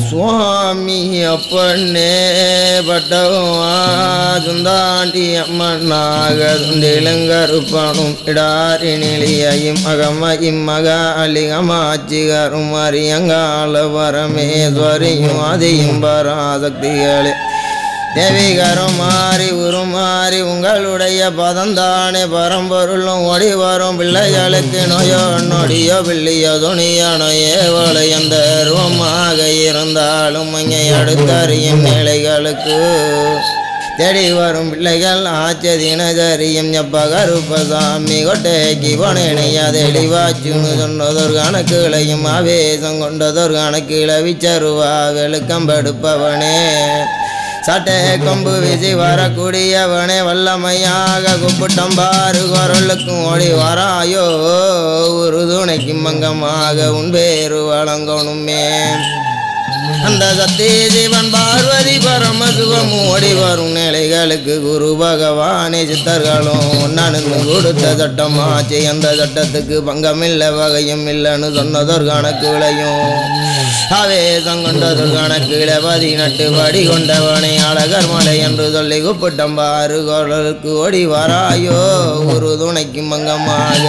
சுவாமி அப்பண்ணே பட்டவா சுந்தாண்டி அம்மனாக துண்டிலங்கருப்பனும் இடாரி நிலையும் அகமையும் மகா அலிகமாச்சிகரும் அரியங்கால பரமேஸ்வரியும் அதியும் பராசக்திகளே தேவிகரும் மாறி உருமாறி உங்களுடைய பதந்தானே பரம்பொருளும் ஓடி வரும் பிள்ளைகளுக்கு நோயோ நொடியோ பிள்ளையோ துணியோ நோயேவளை எந்த ரூபமாக இருந்தாலும் இங்கே அடுத்தறியும் நிலைகளுக்கு தேடி வரும் பிள்ளைகள் ஆச்ச தினசரியும் எப்பகருப்பசாமி கொட்டைக்கு போனேனையா தெளிவாச்சுன்னு சொன்னதொரு கணக்குகளையும் ஆவேசம் கொண்டதொரு கணக்கில் விச்சருவா வெளுக்கம்பெடுப்பவனே சட்டை கொம்பு வீசி வரக்கூடியவனே வல்லமையாக குப்பிட்டம் பாரு குரலுக்கும் ஓடி வராயோ ஒரு துணைக்கு மங்கமாக உன் பேரு வழங்கணுமே அந்த சக்தி ஜீவன் பார்வதி பரமசிவம் ஓடி வரும் நிலைகளுக்கு குரு பகவானே சித்தர்களும் ஒன்னானு கொடுத்த சட்டமாச்சு அந்த சட்டத்துக்கு பங்கமில்லை வகையும் இல்லைன்னு சொன்னதொரு கணக்குகளையும் ஆவேசம் கொண்டதொரு கணக்குல 18 படி கொண்டவனை அழகர் மலை என்று சொல்லி குப்பிட்டம் பாரு குரலுக்கு ஓடி வராயோ ஒரு துணைக்கு மங்கமாக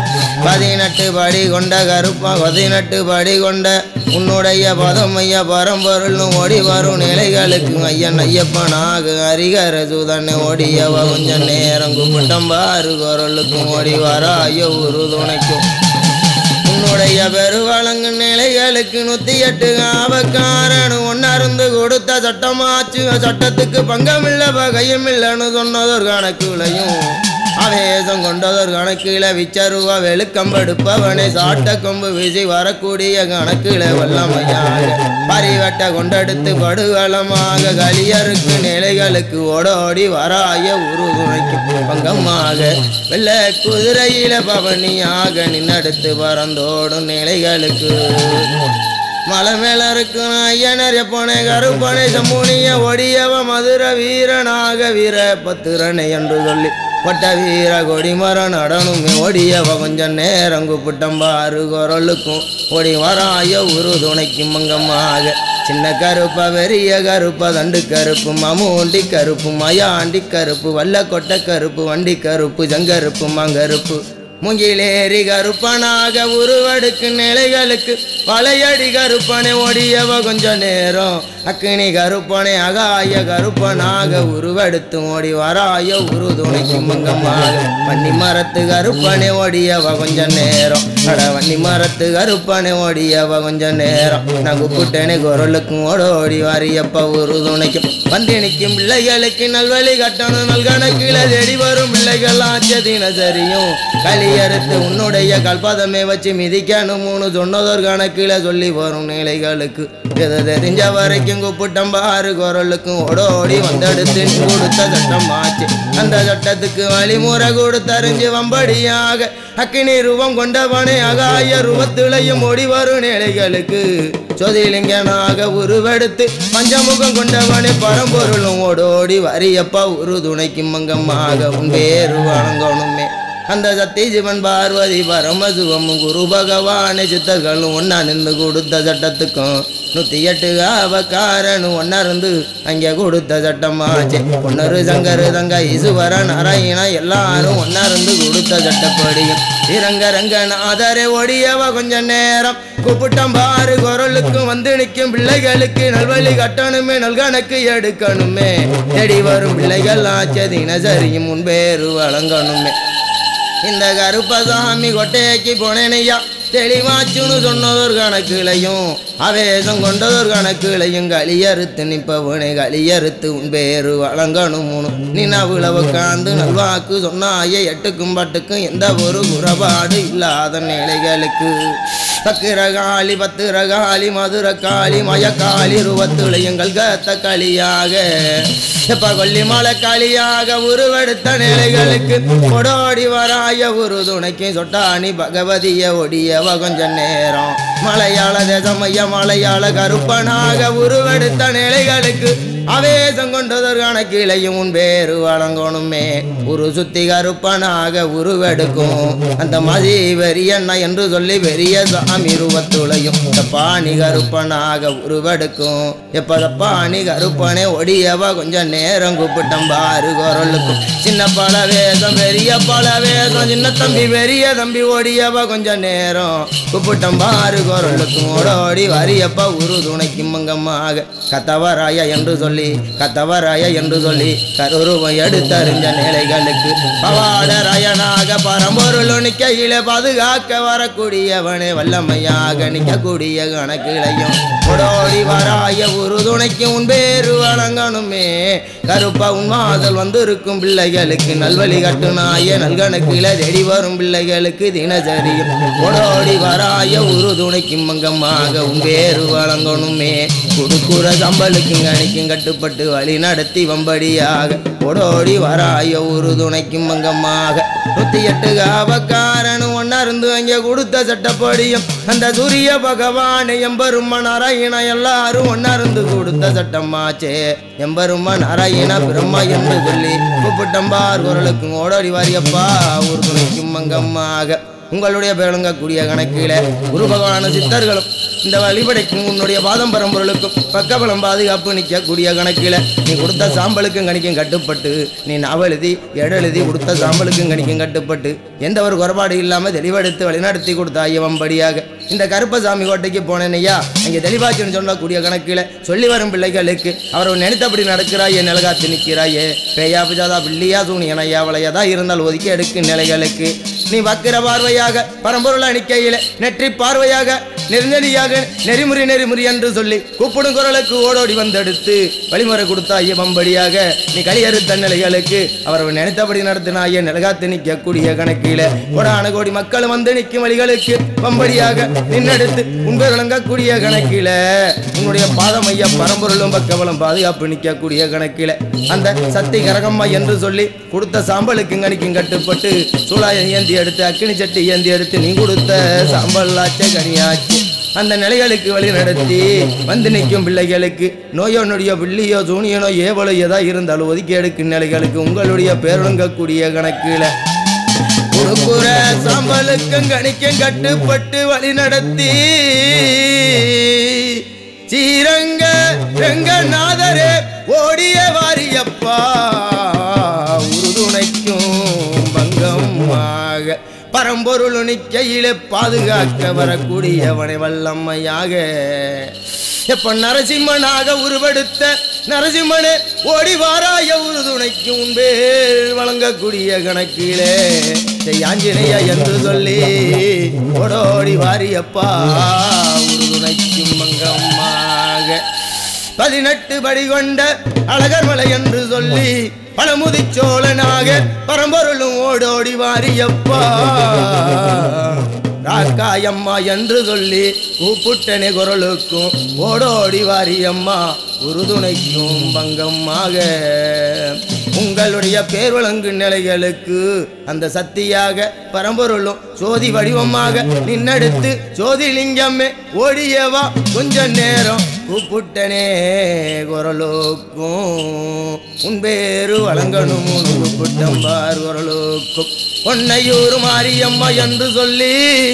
18 படி கொண்ட கருப்பா 18 படி கொண்ட உன்னுடைய பதமைய பரம்பொருளும் ஓடி வரும் நிலைகளுக்கு ஐயன் ஐயப்பனாக அரிகர சூதனை ஓடியவ கொஞ்ச நேரம் குப்பிட்டம் பாரு குரலுக்கும் ஓடி வராயோ ஒரு துணைக்கும் உன்னுடைய பெருவழங்கு நிலைகளுக்கு 108 ஆபக்காரனு ஒன்னருந்து கொடுத்த சட்டமாச்சு சட்டத்துக்கு பங்கமில்லை வகையும் இல்லைன்னு சொன்னதொரு கணக்குலையும் ஆவேசம் கொண்டதொரு கணக்கில விச்சருவா வெளுக்கம்பெடுப்பவனை சாட்ட கொம்பு வீசி வரக்கூடிய கணக்கில வல்லமையாக பரிவட்ட கொண்டெடுத்து படுவளமாக கலியருக்கு நிலைகளுக்கு ஓடோடி வராய உருதுணைக்கு பங்கமாக வெள்ள குதிரையில பவனியாக நின்னெடுத்து பறந்தோடும் நிலைகளுக்கு மலை மேல இருக்கு ஐயனர் எப்போனே கருப்பனை சம்பூனிய ஒடியவ மதுர வீரனாக வீர பத்திரனை என்று சொல்லி பட்ட வீர கொடிமர நடனுமே ஓடியவ கொஞ்சம் நேரம் குப்பிட்டம் பாரு குரலுக்கும் ஓடி வராய ஒரு துணைக்கு மங்கமாக சின்ன கருப்ப பெரிய கருப்ப தண்டு கருப்பு மமூண்டி கருப்பு மயாண்டி கருப்பு வல்ல கொட்டை கருப்பு வண்டி கருப்பு ஜங்கருப்பு மங்கருப்பு முங்கிலேறி கருப்பனாக உருவடுக்கு நிலைகளுக்கு பழையடி கருப்பனை ஓடியவ கொஞ்ச நேரம் அக்கினி கருப்பனை அகாய கருப்பனாக உருவெடுத்து ஓடி வராய உரு துணைக்கு மங்கமாக வன்னி மரத்து கருப்பனை ஓடியவ கொஞ்ச நேரம் அட வன்னி மரத்து கருப்பனை ஓடியவ கொஞ்ச நேரம் நான் குப்பிட்டேனே குரலுக்கும் ஓடோடி வாரியப்ப ஒரு துணைக்கும் வந்து நிற்கும் பிள்ளைகளுக்கு நல்வழி கட்டணும் நல்கணக்கில தேடி வரும் பிள்ளைகள் ஆச்ச தினசரியும் களியறுத்து உன்னுடைய கல்பதமே வச்சு மிதிக்கணும் 3 சொன்னதொரு கணக்கில சொல்லி வரும் நிலைகளுக்கு எதை தெரிஞ்ச வரைக்கும் குப்பிட்டம் பாரு குரலுக்கும் ஓடோடி வந்தெடுத்து கொடுத்த சட்டம் ஆச்சு அந்த சட்டத்துக்கு வழிமுறை கொடுத்தறிஞ்சு வம்படியாக அக்கினி ரூபம் கொண்டவனே அகாய ரூபத்திலையும் ஓடி வரும் நிலைகளுக்கு சொதிலிங்கனாக உருவெடுத்து பஞ்சமுகம் கொண்டவனே பரம்பொருளும் ஓடோடி வரியப்பா ஒரு துணைக்கு மங்கமாக உன் பேரு வழங்கணுமே அந்த சக்தி ஜீவன் பார்வதி பரமசிவமும் குரு பகவானை சித்தர்களும் ஒன்னா நின்று கொடுத்த சட்டத்துக்கும் 108 ஆபக்காரனு ஒன்னருந்து அங்கே கொடுத்த சட்டமாச்சு பொன்னரு சங்கரு தங்க ஈசுவர நாராயணா எல்லாரும் ஒன்னருந்து கொடுத்த சட்டப்படியும் இரங்கரங்கநாதரே ஒடியவ கொஞ்ச நேரம் குப்பிட்டம் பாரு குரலுக்கும் வந்து நிற்கும் பிள்ளைகளுக்கு நல்வழி கட்டணுமே நல்கணக்கு எடுக்கணுமே தேடி வரும் பிள்ளைகள் ஆச்ச தினசரியும் முன்பேறு வழங்கணுமே இந்த கருப்பசாமி கொட்டைக்கு போனேனையா தெளிவாச்சுன்னு சொன்னதொரு கணக்குலையும் ஆவேசம் கொண்டதொரு கணக்குலையும் களியறுத்து நிற்பவனே களியறுத்து உன் பேரு வழங்கணும் நினைவுல உட்காந்து நல்வாக்கு சொன்னாய 8க்கும் 10க்கும் எந்த ஒரு குறைபாடு இல்லாத நிலைகளுக்கு சக்கிரகாளி பத்திரகாளி மதுரகாளி மயக்காளி ருவத்துளையங்கள் கத்த களியாக எப்ப கொல்லிமலை களியாக உருவெடுத்த நிலைகளுக்கு கொடோடி வராய ஒரு துணைக்கு சொட்டாணி பகவதிய ஒடியவ கொஞ்ச நேரம் மலையாள தேசமைய மலையாள கருப்பனாக உருவெடுத்த நிலைகளுக்கு ஆவேசம் கொண்டதற்கான கீழையும் உன் பேரு வழங்கணுமே ஒரு சுத்தி கருப்பனாக உருவெடுக்கும் அந்த மதி வெறியண்ணா என்று சொல்லி பெரிய சாமி ரூபத்துளையும் பாணி கருப்பனாக உருவெடுக்கும் எப்ப பாணி கருப்பனே ஒடியவா கொஞ்சம் நேரம் கூப்பிட்டம் பாரு குரலுக்கும் சின்ன பல வேதம் பெரிய பல வேதம் சின்ன தம்பி பெரிய தம்பி ஓடியவா கொஞ்சம் நேரம் கூப்பிட்டம் பாரு குரலுக்கும் ஓடோடி வரியப்பா உரு துணைக்கும் மங்கம்மாக கத்தவராய என்று சொல்லி கருருவம் எடுத்தறிஞ்ச நிலைகளுக்கு பவாடராயனாக பரம்பொருள் நிக்கையில பாதுகாக்க வரக்கூடியவனே வல்லமையாக நிற்கக்கூடிய கணக்கிலையும் ஓடோடி வராய உறுதுணைக்கு உன் பேரு வழங்கணுமே கருப்பா உன் மாதல் வந்திருக்கும் பிள்ளைகளுக்கு நல்வழி கட்டுனாய நல்கணக்கில தேடி வரும் பிள்ளைகளுக்கு தினசரியும் ஓடோடி வராய உறுதுணைக்கு மங்கமாக உன் பேரு வழங்கணுமே கொடுக்குற சம்பளுக்கும் கணிக்கும் கட்டுப்பட்டு வழி நடத்தி வம்படியாக ஓடோடி வராய உறுதுணைக்கும் மங்கமாக 108 காவக்காரனும் ஒன்னருந்து அங்கே கொடுத்த சட்டப்படியும் அந்த சூரிய பகவான் எம்பெரும நாராயண எல்லாரும் ஒன்னருந்து கொடுத்த சட்டமாச்சே எம்பெரும நாராயண பிரம்மா என்று சொல்லி கூப்பிட்டம்பார் குரலுக்கும் ஓடோடி வாரியப்பா உறுதுணைக்கும் மங்கமாக உங்களுடைய பேருங்கக்கூடிய கணக்கில குரு பகவான சித்தர்களும் இந்த வழிபடைக்கும் உன்னுடைய பாதம் பரம்பொருளுக்கும் பக்கபலம் பாதுகாப்பு நிற்கக்கூடிய கணக்கில நீ கொடுத்த சாம்பலுக்கும் கணிக்கும் கட்டுப்பட்டு நீ நாவெழுதி எழுதி கொடுத்த சாம்பலுக்கும் கணிக்கும் கட்டுப்பட்டு எந்த ஒரு குறைபாடு இல்லாம தெளிவெடுத்து வழிநடத்தி கொடுத்த ஐயவம்படியாக இந்த கருப்பசாமி கோட்டைக்கு போனேனையா அங்கே தெளிவாச்சுன்னு சொல்லக்கூடிய கணக்கில சொல்லி வரும் பிள்ளைகளுக்கு அவர் நினைத்தபடி நடக்கிறாயே நிலகாத்து நிற்கிறாயே பேயா பிஜாதா பிள்ளையா சூனியனையா வளையதா இருந்தால் ஒதுக்கி எடுக்கும் நிலைகளுக்கு நீ வக்கிர பார்வையாக பரம்பொருள் அணிக்கையில நெற்றி பார்வையாக நெருநெறியாக நெறிமுறை என்று சொல்லி கூப்பிடும் குரலுக்கு ஓடோடி வந்தெடுத்து வழிமுறை கொடுத்தாய வம்படியாக நீ களியறுத்த நிலைகளுக்கு அவர் நினைத்தபடி நடத்தினாய நிலகாத்து நிற்கக்கூடிய கணக்கில கோடான கோடி மக்கள் வந்து நிற்கும் வழிகளுக்கு வம்படியாக நின்னெடுத்து உண்மை விளங்கக்கூடிய கணக்கில உன்னுடைய பாதமைய பரம்பொருளும் பக்கவலம் பாதுகாப்பு நிற்கக்கூடிய கணக்கில அந்த சக்தி கரகம்மா என்று சொல்லி கொடுத்த சாம்பலுக்கு கணிக்கும் கட்டுப்பட்டு சூழாயம் ஏந்தி எடுத்து அக்கினி சட்டி ஏந்தி எடுத்து நீ கொடுத்த சாம்பல்லாச்ச கனியாச்சு அந்த நிலைகளுக்கு வழி நடத்தி வந்து நிற்கும் பிள்ளைகளுக்கு நோயோ நொடியோ பிள்ளையோ சூனியனோ ஏவலோ எதா இருந்தாலும் ஒதுக்கி எடுக்கும் நிலைகளுக்கு உங்களுடைய பேருங்கக்கூடிய கணக்கில கொடுக்குற சாம்பலுக்கும் கணிக்கும் கட்டுப்பட்டு வழி நடத்தி சீரங்க ரங்கநாதரே ஓடிய வாரியப்பா உறுதுணைக்கும் பங்கமாக பரம்பொருள் நிக்கையிலே பாதுகாக்க வரக்கூடியவனை வல்லம்மையாக எப்ப நரசிம்மனாக உருவெடுத்த நரசிம்மனே ஓடி வாராய உறுதுணைக்கு உன்பேல் வழங்கக்கூடிய கணக்கிலே ஆஞ்சநேய என்று சொல்லி ஓடோடி வாரியப்பா உறுதுணைக்கும் மங்கம்மாக 18 படி கொண்ட அழகர் மலை என்று சொல்லி பழமுதிச்சோழனாக பரம்பொருளும் ஓடோடி வாரியப்பா ராக்காயம்மா என்று சொல்லி கூப்பிட்டனே குரலுக்கும் ஓடோடி வாரியம்மா உறுதுணைக்கும் பங்கமாக உங்களுடைய பேர் வழங்கு நிலைகளுக்கு அந்த சக்தியாக பரம்பொருளும் சோதி வடிவமாக நின்னெடுத்து சோதிலிங்கமே ஓடியவா கொஞ்ச நேரம் கூப்பிட்டனே குரலுக்கும் உன் பேரு வழங்கணும் கூப்பிட்டம்பார் குரலுக்கும் பொன்னையூர் மாரியம்மா என்று சொல்லி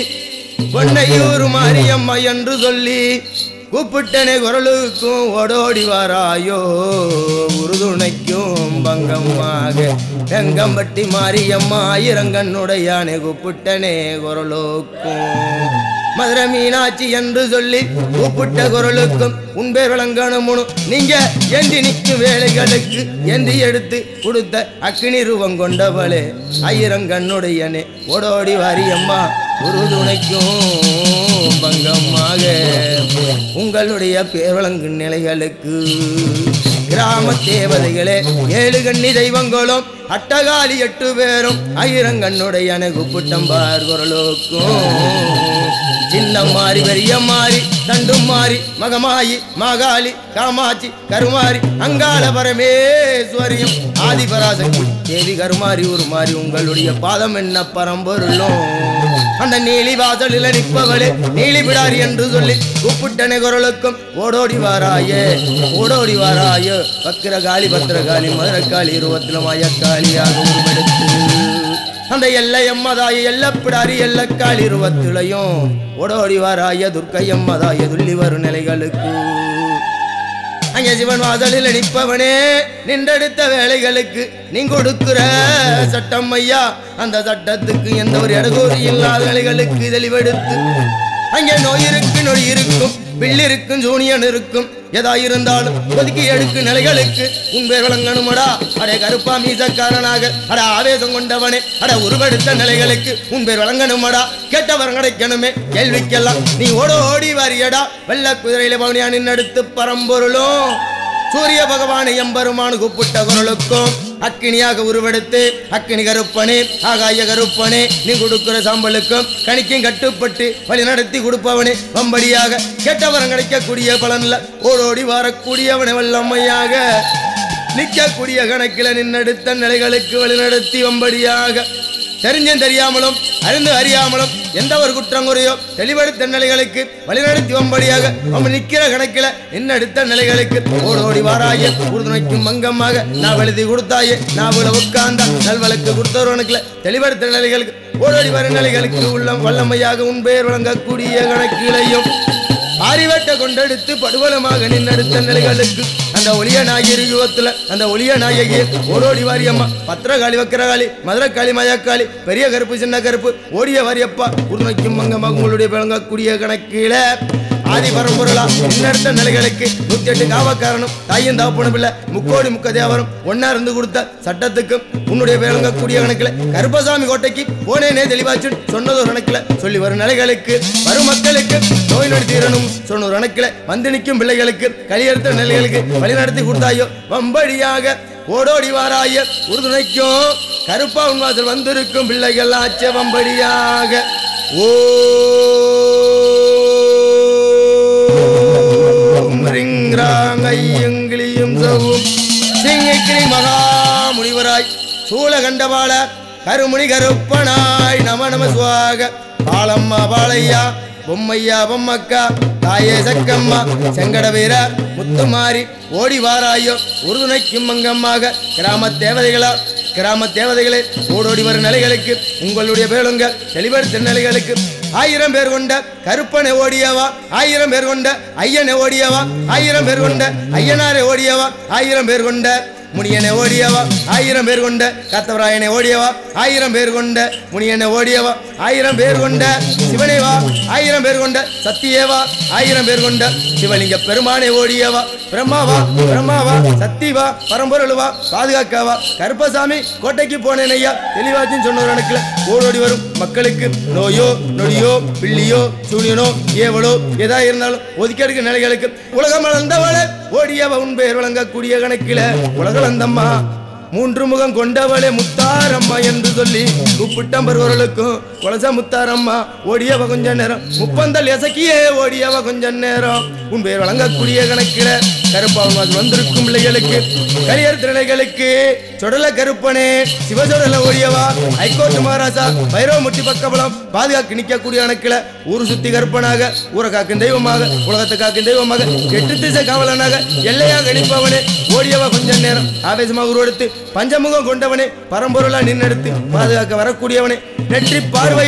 கூப்பிட்டனே குரலுக்கும் ஓடோடி வாராயோ உறுதுணைக்கும் பங்கமாக ரங்கம்பட்டி மாரியம்மா ஆயிரங்கண்ணுடையானே கூப்பிட்டனே குரலுக்கும் மதுரை மீனாட்சி என்று சொல்லி கூப்பிட்ட குரலுக்கும் உன்பேர் விளங்கணும்னு நீங்க ஏந்தி நிற்கும் வேலைகளுக்கு ஏந்தி எடுத்து கொடுத்த அக்கினி ரூபம் கொண்டவளே ஆயிரங்கண்ணுடையனே ஓடோடி வாரியம்மா உறுதுணைக்கும் பங்கமாக உங்களுடைய பேர் வழங்கு நிலைகளுக்கு கிராம தேவதைகளே 7 கண்ணி தெய்வங்களும் அட்டகாலி 8 பேரும் ஆயிரங்கண்ணுடைய கூப்பிட்டம்பார் குரலுக்கும் சின்ன மாறி பெரிய மாறி தண்டும் மாறி மகமாயி மாகாளி காமாட்சி கருமாரி அங்காள பரமேஸ்வரியும் ஆதிபராசக்தி தேவி கருமாரி உருமாறி உங்களுடைய பாதம் என்ன பரம்பொருளும் அந்த நீலி வாசலில் நிற்பவளே நீலி விடாரி என்று சொல்லி கூப்பிட்டனை குரலுக்கும் ஓடோடி வாராயே ஓடோடி வாராயோ வக்கிரகாளி பத்திரகாளி மதுரக்காளி இருவத்தில மாயக்காளியாக உருவெடுத்து அந்த எல்லை எம்மதாய எல்லப்பிடாரி எல்லக்காளி இருவத்திலையும் ஓடோடி வாராய துர்க்கை எம்மதாய துள்ளி வரும் நிலைகளுக்கு அங்கே சிவன் வாசலில் நிற்பவனே நின்றெடுத்த வேலைகளுக்கு நீ கொடுக்கிற சட்டம் ஐயா அந்த சட்டத்துக்கு எந்த ஒரு இடகூறு இல்லாத வேலைகளுக்கு தெளிவெடுத்து அங்கே நோய் இருக்கு நொடி இருக்கும் பிள்ளி இருக்கும் ஜூனியன் இருக்கும் எதா இருந்தாலும் ஒதுக்கி எடுக்கு நிலைகளுக்கு உன் பேர் விளங்கணுமடா அடே கருப்பா மீசக்காரனாக அட ஆவேசம் கொண்டவனே அட உருவெடுத்த நிலைகளுக்கு உன் பேர் விளங்கணுமடா கேட்டவர் கிடைக்கணுமே கேள்விக்கெல்லாம் நீ ஓடி வாரியடா வெள்ள குதிரையில பவனியா நின்னெடுத்து பரம்பொருளும் சூரிய பகவானை எம்பெருமானு கூப்பிட்ட குரலுக்கும் அக்கினியாக உருவெடுத்து அக்கினி கருப்பனே ஆகாய கருப்பனே நீ கொடுக்கிற சாம்பலுக்கும் கணிக்கும் கட்டுப்பட்டு வழி நடத்தி கொடுப்பவனே வம்படியாக கேட்டவரம் கிடைக்கக்கூடிய பலன்ல ஓடோடி வரக்கூடியவனை வல்லம்மையாக நிற்கக்கூடிய கணக்கில் நின்னெடுத்த நிலைகளுக்கு வழி நடத்தி வம்படியாக தெரிஞ்சும் தெரியாமலும் அறிந்து அறியாமலும் எந்த ஒரு குற்றம் குறையோ தெளிவெடுத்த நிலைகளுக்கு வழிநடத்தி வம்படியாக அவன் நிற்கிற கணக்கில் இன்னெடுத்த நிலைகளுக்கு ஓடோடி வாராய உறுதுணைக்கும் மங்கமாக நான் எழுதி கொடுத்தாயே நான் உட்கார்ந்தா நல்வழக்கு கொடுத்தவனுக்குல தெளிவெடுத்த நிலைகளுக்கு ஓடோடி வர நிலைகளுக்கு உள்ள வல்லமையாக உன் பெயர் வழங்கக்கூடிய கணக்கிலையும் ஆரிவட்ட கொண்டெடுத்து படுவலமாக நின்னெடுத்த நிலைகளுக்கு அந்த ஒளிய நாயகி யுகத்துல அந்த ஒளிய நாயகி ஓடோடி வாரியம்மா பத்திரகாளி வக்கரகாளி மதுரக்காளி மயக்காளி பெரிய கருப்பு சின்ன கருப்பு ஓடிய வாரியப்பா உருணைக்கும் மங்கமாக உங்களுடைய விளங்கக்கூடிய கணக்கில ஆதி பரம்பொருளா இன்னெடுத்த நிலைகளுக்கு 108 காவக்காரனும் தாயும் தாப்பனும் இல்ல முக்கோடி முக்க தேவரும் ஒன்னா இருந்து கொடுத்த சட்டத்துக்கும் உன்னுடைய விளங்கக்கூடிய கணக்கில் கருப்பசாமி கோட்டைக்கு போனேனே தெளிவாச்சு சொன்னது ஒரு கணக்கில் சொல்லி வரும் நிலைகளுக்கு வரும் மக்களுக்கு நோய் நொடி தீரணும் சொன்ன ஒரு கணக்கில் வந்து நிற்கும் பிள்ளைகளுக்கு களியெடுத்த நிலைகளுக்கு வழிநடத்தி கொடுத்தாயோ வம்படியாக ஓடோடி வாராய உறுதுணைக்கும் கருப்பா உன்வாசல் வந்திருக்கும் பிள்ளைகள் ஆச்ச வம்படியாக ஓ ஐயங்கிலியும் சவும் சிங்கிக்கிளி மகா முனிவராய் சூலகண்டபால கருமுனி கருப்பனாய் நம நம சுவாக பாலம்மா பாலையா பொம்மையா பொம்மக்கா தாயே சக்கம்மா செங்கட வீர முத்துமாரி ஓடி வாராயோ உறுதுணைக்கும் மங்கம்மாக கிராம தேவதைகளே ஓடோடி வரும் நிலைகளுக்கு உங்களுடைய பேருங்க தெளிவெடுத்த நிலைகளுக்கு 1000 பேர் கொண்ட கருப்பனை ஓடியவா 1000 பேர் கொண்ட ஐயனை ஓடியவா 1000 பேர் கொண்ட ஐயனாரை ஓடியவா 1000 பேர் கொண்ட முனியனை ஓடியவா 1000 பேர் கொண்ட கத்தவராயனை ஓடியவா 1000 பேர் கொண்ட முனியனை ஓடியவா 1000 பேர் கொண்ட சிவனேவா 1000 பேர் கொண்ட சத்தியேவா 1000 பேர் கொண்ட சிவலிங்க பெருமானை ஓடியவா பிரம்மாவா சத்திவா பரம்பொருளுவா பாதுகாக்காவா கருப்பசாமி கோட்டைக்கு போனேன் ஐயா தெளிவாச்சுன்னு சொன்ன கணக்கில் ஓடோடி வரும் மக்களுக்கு நோயோ நொடியோ பிள்ளியோ சூனியனோ ஏவலோ எதா இருந்தாலும் ஒதுக்கெடுக்க நிலைகளுக்கு உலகம் வளர்ந்தவள ஓடியவ உன் பெயர் வழங்கக்கூடிய கணக்கில உலகளந்தம்மா 3 முகம் கொண்டவளே முத்தாரம்மா என்று சொல்லி கூப்பிட்டம்பருவர்களுக்கும் கொலச முத்தாரம்மா ஓடியவ கொஞ்ச நேரம் முப்பந்தல் எசக்கியே ஓடியவ கொஞ்ச நேரம் உன் பெயர் வழங்கக்கூடிய கணக்கில கருப்பாவது வந்திருக்கும் பிள்ளைகளுக்கு கரியர் திறனைகளுக்கு சொடல கருப்பனே சிவசொடல ஓடியவா ஹைகோர்ட் மகாராஜா பைரவ முட்டி பக்கபலம் பாதுகாக்க நிற்கக்கூடிய கணக்கில ஊர் சுத்தி கருப்பனாக ஊரை காக்கும் தெய்வமாக உலகத்தை காக்கும் தெய்வமாக 8 திசை காவலனாக எல்லையாக நிற்பவனே ஓடியவ கொஞ்ச நேரம் ஆவேசமாக உருவெடுத்து பஞ்சமுகம் கொண்டவனே பரம்பொருளா நின்னெடுத்து பாதுகாக்க வரக்கூடியவனே நெற்றி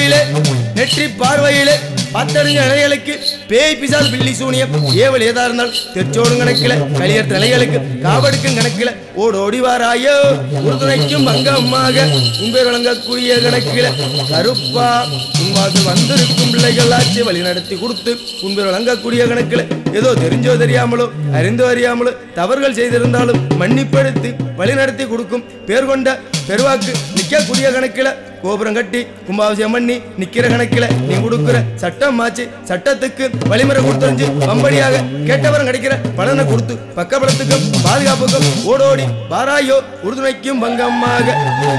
பார்வையிலே பத்தறிஞ்ச நிலைகளுக்கு பேய் பிசால் பில்லி சூனியம் ஏவல் ஏதா இருந்தால் தெற்சோடும் கணக்கில களியற்ற நிலைகளுக்கு காவடுக்கும் கணக்கில ஓடோடி வாராயோ உறுதுணைக்கும் அங்கம்மாக உங்கள் வழங்கக்கூடிய கணக்கில கருப்பா உன்வாசல் வந்திருக்கும் பிள்ளைகள் ஆட்சி வழி நடத்தி கொடுத்து உங்கள் வழங்கக்கூடிய கணக்கில ஏதோ தெரிஞ்சோ தெரியாமலோ அறிந்தோ அறியாமலோ தவறுகள் செய்திருந்தாலும் மன்னிப்படுத்தி வழி நடத்தி கொடுக்கும் பேர் கொண்ட பெருவாக்கு நிற்கக்கூடிய கணக்கில கோபுரம் கட்டி கும்பாபிஷேகம் பண்ணி நிக்கிற கணக்கில நீ கொடுக்குற சட்டம் மாச்சு சட்டத்துக்கு வழிமுறை கொடுத்தறிஞ்சு வம்படியாக கேட்டவரம் கிடைக்கிற பலனை கொடுத்து பக்கபலத்துக்கும் பாதுகாப்புக்கும் ஓடோடி வாராயோ உறுதுணைக்கும் பங்கம்மாக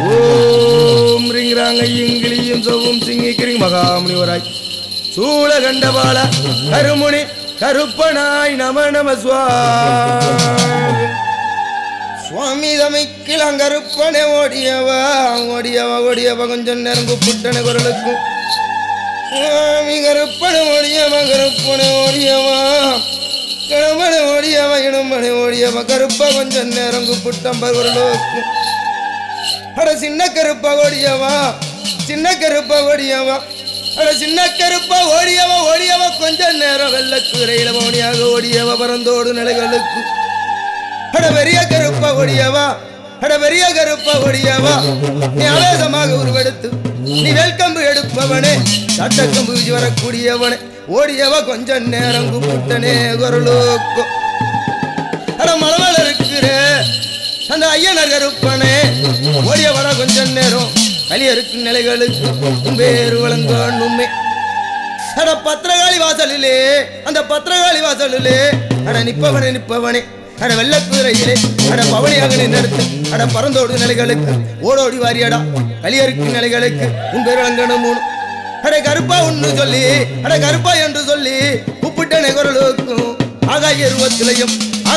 ஓம் ரிங்கிறாங்க இங்கிலியும் சோவும் சிங்கிக்கிரிங் மகாமுனிவராய் சூலகண்டபால கருமுனி கருப்பனாய் நம நம சுவாமி தமைக்கிலங்கருப்பனை ஓடியவா கொஞ்சம் நேரம் கூப்பிட்டன குரலுக்கும் கருப்பனை ஓடியவா கருப்பனை ஓடியவா கிளம்பனை ஓடியவா இளம்பனை ஓடியவா கருப்பா கொஞ்சம் நேரம் கூப்பிட்டம்பர் ஒரு லோக்கு அட சின்ன கருப்பா ஓடியவா சின்ன கருப்பா ஓடியவா அட சின்ன கருப்பா ஓடியவா ஓடியவா கொஞ்ச நேரம் வெள்ளக்குதிரையில மௌனியாக ஓடியவா பறந்தோடு நிலைகளுக்கு அட பெரிய கருப்பா ஓடியவா அட பெரிய கருப்பா ஓடியவா நீ ஆவேசமாக உருவெடுத்து நீ வேல்கம்பு எடுப்பவனே சட்டக்கம்பு வீசி வரக்கூடியவனே ஓடியவா கொஞ்ச நேரம் கூப்பிட்டனே குரலோக்கு அட மலமல இருக்கிற அந்த ஐயனர் கருப்பனே ஓடிய வர கொஞ்ச நேரம் கலியருக்கு நிலைகளுக்கு பேரு வழங்கணுமே அட பத்திரகாளி வாசலிலே அந்த பத்திரகாளி வாசலிலே அட நிப்பவனே நிப்பவனே அட வெள்ளக்குதிரையிலே அட பவனியாக நின்று அட பறந்தோடு நிலைகளுக்கு ஓடோடி வாரியடா கலியருக்கு நிலைகளுக்கு உன் பேர் வழங்கணும் மூணு அட கருப்பா ஒன்று சொல்லி அட கருப்பா என்று சொல்லி கூப்பிட்டனை குரலுக்கும் ஆகாய உருவத்திலையும்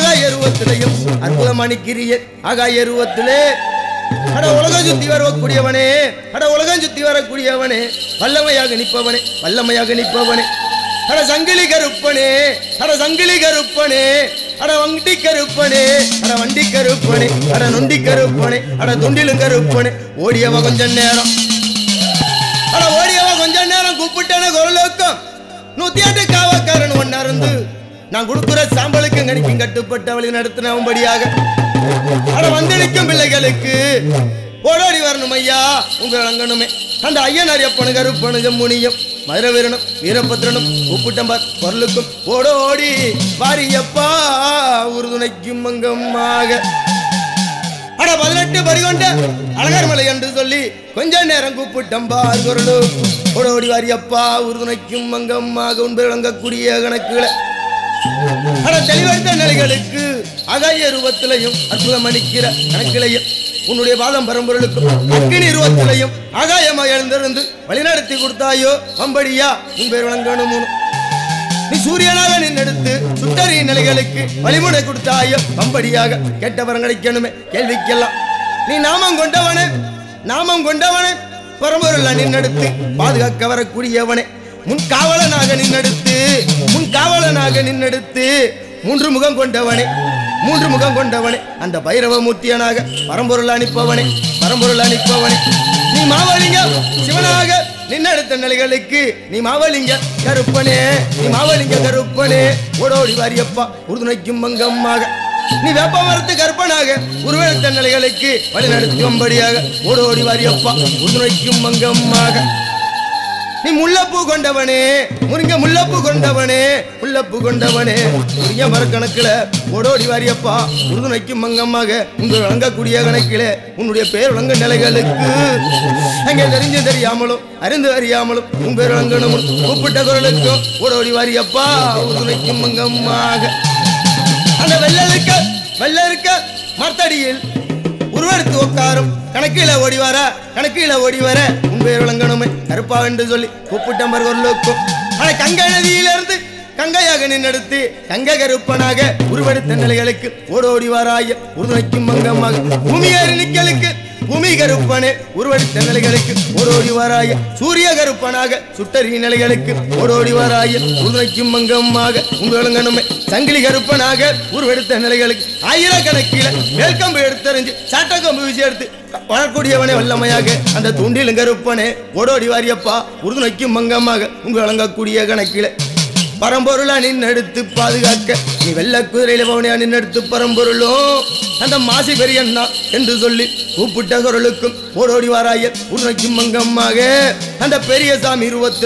அற்புதம் அணிக்கிறிய ஆகாய உருவத்திலே அட உலகம் சுத்தி வரக்கூடியவனே அட உலகம் சுத்தி வரக்கூடியவனே வல்லமையாக நிற்பவனே அட சங்கிலி கருப்பனே அட சங்கிலி கருப்பனே அட வண்டி கருப்பனே அட வண்டி கருப்பனே அட நொண்டி கருப்பனே அட துண்டிலும் கருப்பனே ஓடியவ கொஞ்ச நேரம் அட ஓடியவ கொஞ்ச நேரம் கூப்பிட்டன குரலோக்கம் 108 காவக்காரன் ஒன்னா இருந்து நான் கொடுக்குற சாம்பலுக்கு கணிக்கும் கட்டுப்பட்டவளுக்கு நடத்தினபடியாக அட வந்து நிற்கும் பிள்ளைகளுக்கு ஓடோடி வரணும் ஐயா உங்க வழங்கணுமே அந்த ஐயனார் எப்பனு கருப்பனு ஜம்முனியும் மதுர வீரனும் வீரபத்ரனும் கூப்பிட்டம்பார் பொருளுக்கும் ஓடோடி வாரியப்பா உறுதுணைக்கும் மங்கம்மாக அட 18 பறிகொண்ட அழகர் மலை என்று சொல்லி கொஞ்ச நேரம் கூப்பிட்டம்பார் குரலு ஓடோடி வாரியப்பா உறுதுணைக்கும் மங்கம்மாக உண்பை வழங்கக்கூடிய கணக்குகளை அட தெளிவெடுத்த நிலைகளுக்கு அகாய ரூபத்திலையும் அற்புதம் அளிக்கிற கணக்கிலையும் உன்னுடைய பாதம் பரம்பொருளுக்கும் அக்கினி ரூபத்திலையும் ஆகாயமாக எழுந்திருந்து வழிநடத்தி கொடுத்தாயோ அம்படியா உன் பேர் வழங்கணும் நீ சூரியனாக நின்னெடுத்து சுத்தரி நிலைகளுக்கு வழிமுறை கொடுத்தாயோ அம்படியாக கேட்டவரம் கிடைக்கணுமே கேள்விக்கெல்லாம் நீ நாமம் கொண்டவனே பரம்பொருள நின்னெடுத்து பாதுகாக்க வரக்கூடியவனே முன் காவலனாக நின்னெடுத்து மூன்று முகம் கொண்டவனே அந்த பைரவ மூர்த்தியனாக பரம்பொருள் அனுப்பவனே நீ மாவலிங்க சிவனாக நின்னெடுத்த நிலைகளுக்கு நீ மாவலிங்க கருப்பனே ஓடோடி வாரியப்பா உறுதுணைக்கும் மங்கம்மாக நீ வேப்ப மரத்து கற்பனாக உருவெடுத்த நிலைகளுக்கு வழி நடத்தும்படியாக ஓடோடி வாரியப்பா உறுதுணைக்கும் மங்கம்மாக நீ முள்ளப்பூ கொண்டவனே முள்ளப்பூ கொண்டவனே முருங்க மரக்கணக்கில் ஓடோடி வாரியப்பா உறுதுணைக்கும் மங்கம்மாக உங்கள் வழங்கக்கூடிய கணக்கில் உன்னுடைய பேர் வழங்க நிலைகளுக்கு அங்கே தெரியாமலும் அறிந்து அறியாமலும் உன் பேர் வழங்கணும் கூப்பிட்ட குரலுக்கும் ஓடோடி வாரியப்பா உறுதுணைக்கும் மங்கம்மாக அந்த வெள்ளருக்க மரத்தடியில் உருவெடுத்து உட்காரும் கணக்கில ஓடி வர உன் பேர் வழங்கணுமே கருப்பா என்று சொல்லி கூப்பிட்டம்பர் கொல்லுக்கும் ஆனா கங்கை நதியிலிருந்து கங்கையாக நின்னெடுத்து கங்கை கருப்பனாக உருவெடுத்த நிலைகளுக்கு ஓடோடி வாராய உறுதுணைக்கும் மங்கமாக பூமியேறி நிக்கலுக்கு பூமி கருப்பனே உருவெடுத்த நிலைகளுக்கு ஓடோடி வாராய சூரிய கருப்பனாக சுட்டறி நிலைகளுக்கு ஓடோடி வாராய உறுதுணைக்கும் மங்கமாக உங்க வழங்கணுமே சங்கிலி கருப்பனாக உருவெடுத்த நிலைகளுக்கு ஆயிரக்கணக்கில வேல்கம்பு எடுத்தறிஞ்சு சாட்டக்கம்பு வீசி எடுத்து வரக்கூடியவனே வல்லமையாக அந்த தூண்டிலும் கருப்பனே ஓடோடி வாரியப்பா உறுதுணைக்கும் மங்கமாக உங்க வழங்கக்கூடிய கணக்கில பரம்பொருளா நின்னெடுத்து பாதுகாக்க நீ வெள்ள குதிரையில பவனியா நின்னெடுத்து பரம்பொருளும் அந்த மாசி பெரியண்ணா என்று சொல்லி கூப்பிட்ட குரலுக்கும் ஓடோடி வாராய உறுதுணைக்கும் மங்கம்மாக அந்த பெரிய சாமி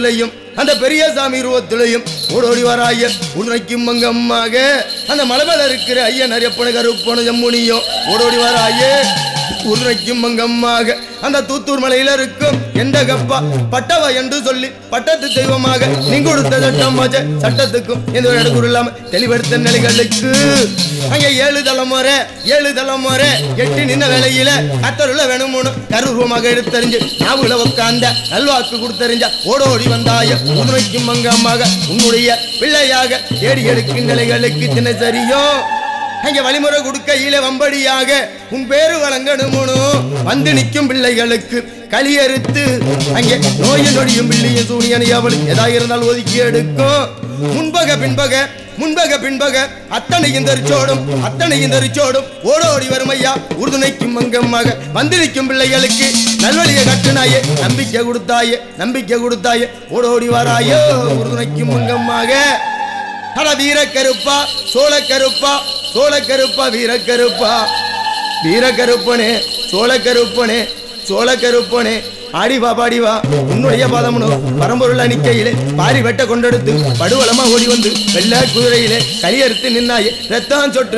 உருவத்திலையும் ஓடோடி வாராய உறுதுணைக்கும் மங்கம்மாக அந்த மலைமேல இருக்கிற ஐயனார் எப்பன கருப்பன ஜம்முனியும் ஓடோடி வாராய உறுதுணைக்கும் மங்கம்மாக அந்த தூத்தூர் மலையில இருக்கும் எந்த கப்பா பட்டவா என்று சொல்லி பட்டத்து தெய்வமாக நீ கொடுத்த சட்டத்துக்கும் எந்த ஒரு இடத்துல இல்லாம தெளிவெடுத்த நிலைகளுக்கு அங்க 7 தலைமுறை 8 நின்ன வேலையில கத்தருள்ள வேணும்னு கருவமாக எடுத்தறிஞ்சு நாவுல உட்கார்ந்த நல்வாக்கு கொடுத்தறிஞ்ச ஓடோடி வந்தாய உறுதுணைக்கும் மங்கம்மாக உன்னுடைய பிள்ளையாக தேடி எடுக்கும் நிலைகளுக்கு தினசரியும் அங்கே வழிமுறை கொடுக்கையில வம்படியாக உன் பேரு வழங்கணுமோ வந்து நிற்கும் பிள்ளைகளுக்கு களியறுத்து அங்கே நோய நொடியும் பிள்ளையும் சூனியனை அவள் எதா இருந்தால் ஒதுக்கி எடுக்கும் முன்பக பின்பக அத்தனையும் தரிச்சோடும் ஓடோடி வரும் ஐயா உறுதுணைக்கும் மங்கம்மாக வந்து நிற்கும் பிள்ளைகளுக்கு நல்வழியை கட்டுனாயே நம்பிக்கை கொடுத்தாயே ஓடோடி வராயோ உறுதுணைக்கும் மங்கம்மாக அட வீரக்கருப்பா சோழக்கருப்பா வீரக்கருப்பனே சோழக்கருப்பனே ஆடிவா பாடிவா உன்னுடைய பாதமுனோ பரம்பொருள் அணிக்கையிலே பாரி வெட்ட கொண்டெடுத்து படுவளமா ஓடி வந்து வெள்ள குதிரையிலே களியறுத்து நின்னாயே ரத்தம் சொட்டு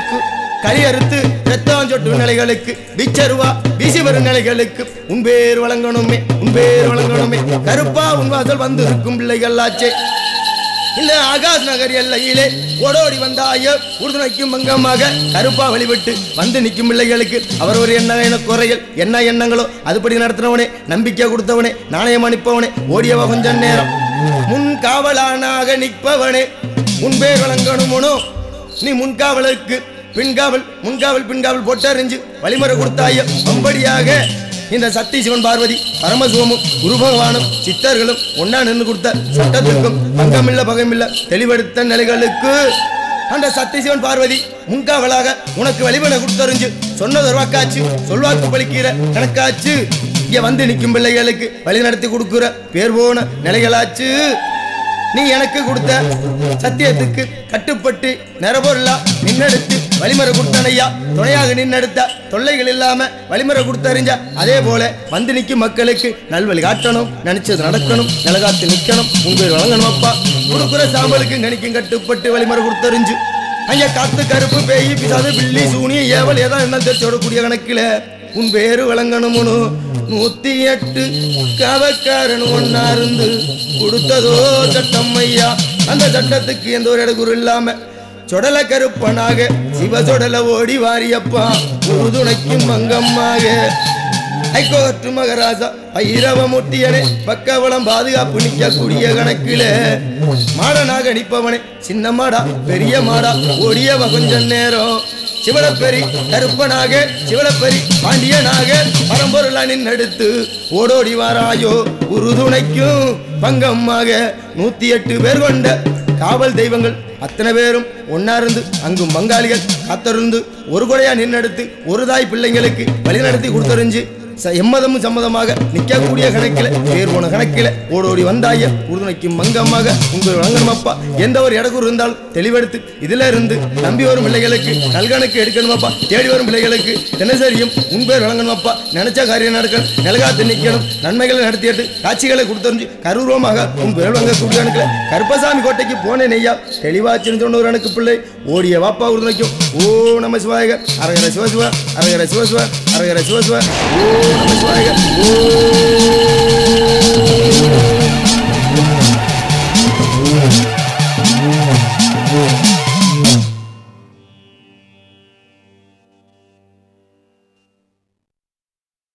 நிலைகளுக்கு விச்சருவா வீசி வரும் நிலைகளுக்கு உன் பேர் வழங்கணுமே கருப்பா உன் வாசல் வந்து இருக்கும் பிள்ளைகள் ஆச்சே இந்த ஆகாஷ் நகர் எல்லையிலே ஓடோடி வந்தாய உறுதுணைக்கும் மங்கமாக கருப்பா வழிபட்டு வந்து நிற்கும் பிள்ளைகளுக்கு அவர் ஒரு என்ன குறைகள் என்ன எண்ணங்களோ அதுபடி நடத்தினவனே நம்பிக்கை கொடுத்தவனே நாணயம் அனுப்பவனே ஓடியவ கொஞ்சம் நேரம் முன் காவலானாக நிற்பவனே முன்பேர் வழங்கணுமோனோ நீ முன்காவலுக்கு பின்காவல் போட்டறிஞ்சு வழிமுறை கொடுத்தாய அம்படியாக இந்த சக்தி சிவன் பார்வதி பரமசிவமும் குரு பகவானும் சித்தர்களும் ஒன்னா நின்று கொடுத்த சட்டத்துக்கும் பங்கமில்ல பகமில்ல தெளிவெடுத்த நிலைகளுக்கு அந்த சக்தி சிவன் பார்வதி முன்காவலாக உனக்கு வழிபட கொடுத்தறிஞ்சு சொன்னதொரு வாக்காச்சு சொல்வாக்கு பலிக்கிற கணக்காச்சு இங்க வந்து நிற்கும் பிள்ளைகளுக்கு வழி நடத்தி கொடுக்குற பேர் போன நிலைகளாச்சு நீ எனக்கு கொடுத்த சத்தியத்துக்கு கட்டுப்பட்டு நிறபொருளா நின்னெடுத்து வழிமுறை கொடுத்தனையா துணையாக நின்னெடுத்த தொல்லைகள் இல்லாம வழிமுறை கொடுத்தறிஞ்ச அதே போல வந்து நிற்கும் மக்களுக்கு நல்வழி காட்டணும் நினைச்சது நடக்கணும் நிலகாத்து நிக்கணும் உங்கள் வழங்கணும் அப்பா கொடுக்குற சாம்பலுக்கு கணிக்கும் கட்டுப்பட்டு வழிமுறை கொடுத்தறிஞ்சு அங்க காத்து கருப்பு பேய் பிசாது பில்லி சூனி ஏவல் ஏதா என்ன தெரிச்சோடக்கூடிய கணக்கில உன் பேரு வழங்கணும்னு 108 காவக்காரன் ஒன்னா இருந்து கொடுத்ததோ சட்டம் ஐயா அந்த சட்டத்துக்கு எந்த ஒரு இடகுறு இல்லாம சொடல கருப்பனாக சிவ சொடல ஓடி வாரியப்பா உறுதுணைக்கும் மங்கம்மாக ஐகோர்ட்டு மகராஜா பைரவ முட்டியனே பக்கவளம் பாதுகாப்பு நிற்கக்கூடிய கணக்கில மாடனாக நிற்பவனே சின்ன மாடா பெரிய மாடா ஓடியவ கொஞ்ச நேரம் சிவளப்பெரி கருப்பனாக சிவளப்பெரி பாண்டியனாக பரம்பொருளா நின்னெடுத்து ஓடோடி வாராயோ உறுதுணைக்கும் பங்கம்மாக 108 பேர் கொண்ட காவல் தெய்வங்கள் அத்தனை பேரும் ஒன்னா இருந்து அங்கும் பங்காளிகள் காத்திருந்து ஒரு கொடையா நின்னெடுத்து ஒரு தாய் பிள்ளைங்களுக்கு வழி நடத்தி கொடுத்தறிஞ்சு எம்மதமும் சம்மதமாக நிற்கக்கூடிய கணக்கில் பேர் போன கணக்கில் ஓடோடி வந்தாய உறுதுணைக்கும் மங்கம்மாக உங்கள் வழங்கணும் அப்பா எந்த ஒரு இடகுறு இருந்தாலும் தெளிவெடுத்து இதுல இருந்து நம்பி வரும் பிள்ளைகளுக்கு நல்கணக்கு எடுக்கணும் அப்பா தேடி வரும் பிள்ளைகளுக்கு தினசரியும் உன்பேர் வழங்கணும் அப்பா நினைச்ச காரியம் நடக்கணும் நிலகாத்து நிற்கணும் நன்மைகளை நடத்திட்டு காட்சிகளை கொடுத்தறிஞ்சு கரூரமாக உன் பேர் வழங்கக்கூடிய கணக்கில் கருப்பசாமி கோட்டைக்கு போனேன் ஐயா தெளிவாச்சுன்னு சொன்ன ஒரு எனக்கு பிள்ளை ஓடிய வாப்பா உறுதுணைக்கும் ஓ நம சிவாய அரகர சிவசிவா அரகர சிவசிவா அரகர சிவசிவா ஓ நம சிவாய ஓ